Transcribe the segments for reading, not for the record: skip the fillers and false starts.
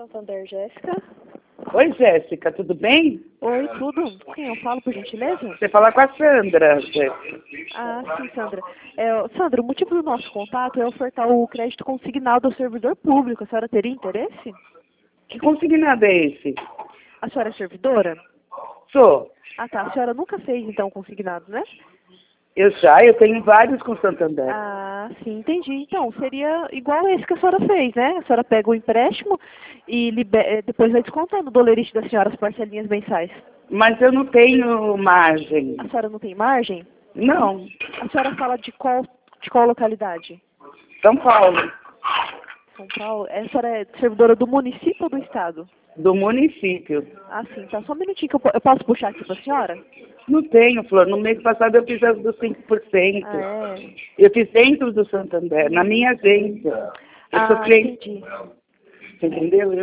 Santander, Jéssica. Oi, Jéssica, tudo bem? Oi, tudo? Quem eu falo, por gentileza? Você fala com a Sandra, Jéssica. Ah, sim, Sandra. Sandra, o motivo do nosso contato é ofertar o crédito consignado ao servidor público. A senhora teria interesse? Que consignado é esse? A senhora é servidora? Sou. Ah, tá. A senhora nunca fez, então, consignado, né? Eu tenho vários com Santander. Ah, sim, entendi. Então, seria igual esse que a senhora fez, né? A senhora pega o empréstimo e depois vai descontando o dolerite da senhora as parcelinhas mensais. Mas eu não tenho margem. A senhora não tem margem? Não. A senhora fala de qual localidade? São Paulo. São Paulo? A senhora é servidora do município ou do estado? Do município. Ah, sim. Tá, só um minutinho que eu posso puxar aqui para a senhora? Não tenho, Flor. No mês passado eu fiz as dos 5%. Ah, é? Eu fiz dentro do Santander, na minha agência. Eu sou cliente. Entendi. Você entendeu?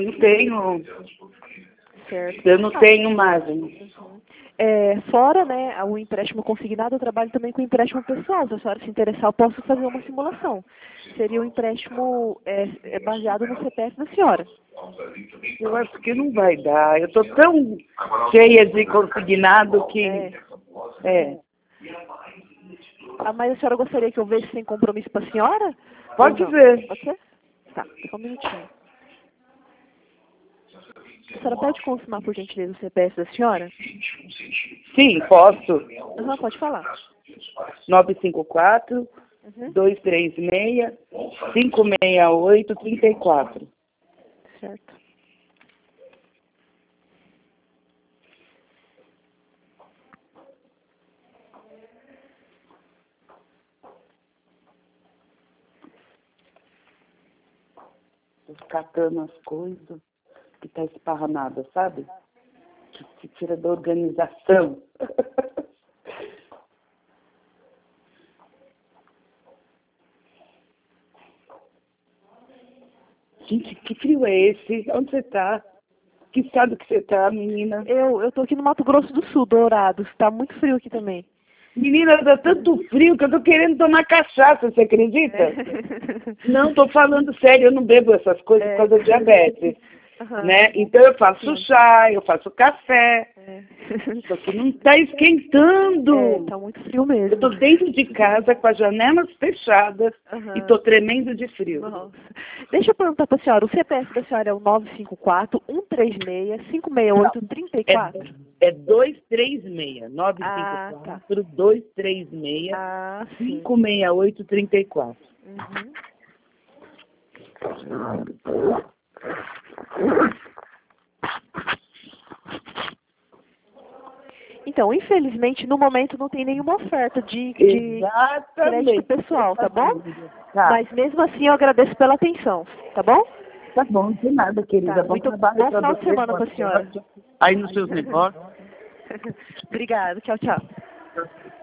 Certo. Eu não tenho margem. Fora, né, o empréstimo consignado, eu trabalho também com empréstimo pessoal. Se a senhora se interessar, eu posso fazer uma simulação. Seria um empréstimo baseado no CPF da senhora. Eu acho que não vai dar. Eu estou tão cheia de consignado que... Mas a senhora gostaria que eu visse sem compromisso para a senhora? Pode ver. Pode ser? Tá, só um minutinho. A senhora pode confirmar, por gentileza, o CPF da senhora? Sim, posso. Pode falar. 954 236 568 34. Certo. Tô catando as coisas que tá esparramada, sabe? Que se tira da organização. Gente, que frio é esse? Onde você tá? Que estado que você tá, menina? Eu tô aqui no Mato Grosso do Sul, Dourados. Tá muito frio aqui também. Menina, tá tanto frio que eu tô querendo tomar cachaça, você acredita? Não, tô falando sério, eu não bebo essas coisas por causa da diabetes. Né? Então eu faço chá, eu faço café. Só que não está esquentando. Tá muito frio mesmo. Eu estou dentro de casa com as janelas fechadas e estou tremendo de frio. Nossa. Deixa eu perguntar para a senhora, o CPF da senhora é o 954-136-568-34? É 236, 954-236, 568-34. Então, infelizmente, no momento não tem nenhuma oferta de crédito pessoal, tá bom? Tá. Mas mesmo assim eu agradeço pela atenção, tá bom? Tá bom, de nada, querida. Tá, bom final de semana para a senhora. Aí nos seus negócios. Obrigada, tchau, tchau.